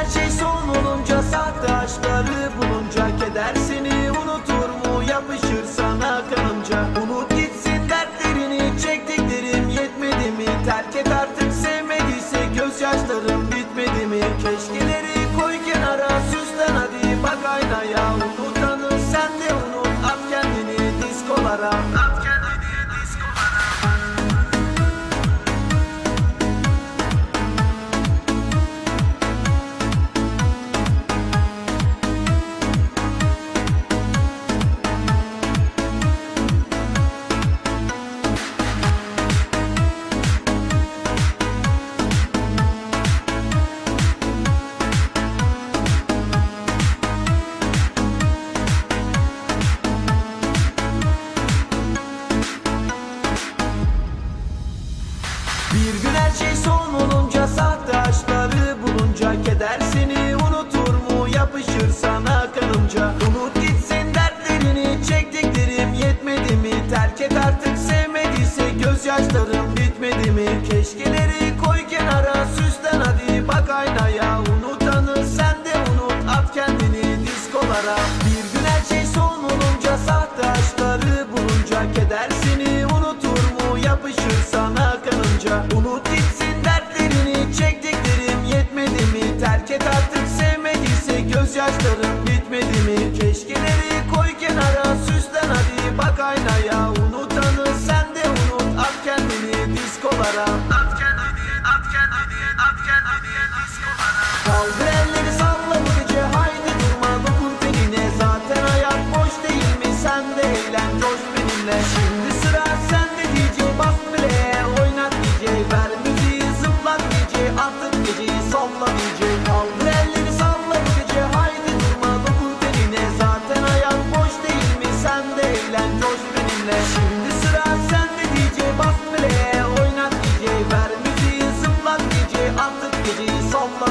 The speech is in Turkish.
şey son olunca, sahte aşkları bulunca, keder seni unutur mu, yapışır sana kanımca. Unut gitsin dertlerini, çektiklerim yetmedi mi? Terk et artık, sevmediyse gözyaşlarım bitmedi mi? Keşkeleri koy kenara, süslen hadi bak aynaya. Unutanı sen de unut, at kendini diskolara, at kendini diskolara. Bir gün her şey son olunca, sahte aşkları bulunca, keder seni unutur mu, yapışır sana kanımca. Unut gitsin dertlerini, çektiklerim yetmedi mi? Terk et artık, sevmediyse gözyaşlarım bitmedi mi? Keşkeleri koy kenara, süslen hadi bak aynaya. Unutanı sen de unut, at kendini diskolara. Bir gün her şey son olunca, sahte aşkları bulunca, keder seni unutur mu, yapışır sana kanınca. Unut gitsin dertlerini, çektiklerim yetmedi mi? Terk et artık, sevmediyse gözyaşlarım bitmedi mi? Keşkeleri koy kenara, süslen hadi bak aynaya. Unutanı sen de unut, at kendini diskolara, at kendini, at kendini, at kendini diskolara. Kaldır elleri, salla bu gece, haydi durma, dokun tenine. Zaten hayat boş değil mi, sen de eğlen, coş benimle. Şimdi sıra sende DJ, bas bile, oynat DJ, ver müziği, zıplat DJ, artık geceyi salla DJ. Kaldır elleri, salla bu gece, haydi durma, dokun tenine. Zaten hayat boş değil mi, sen de eğlen, coş benimle. Şimdi sıra sende DJ, bas bile, oynat DJ, ver müziği, zıplat DJ, artık geceyi salla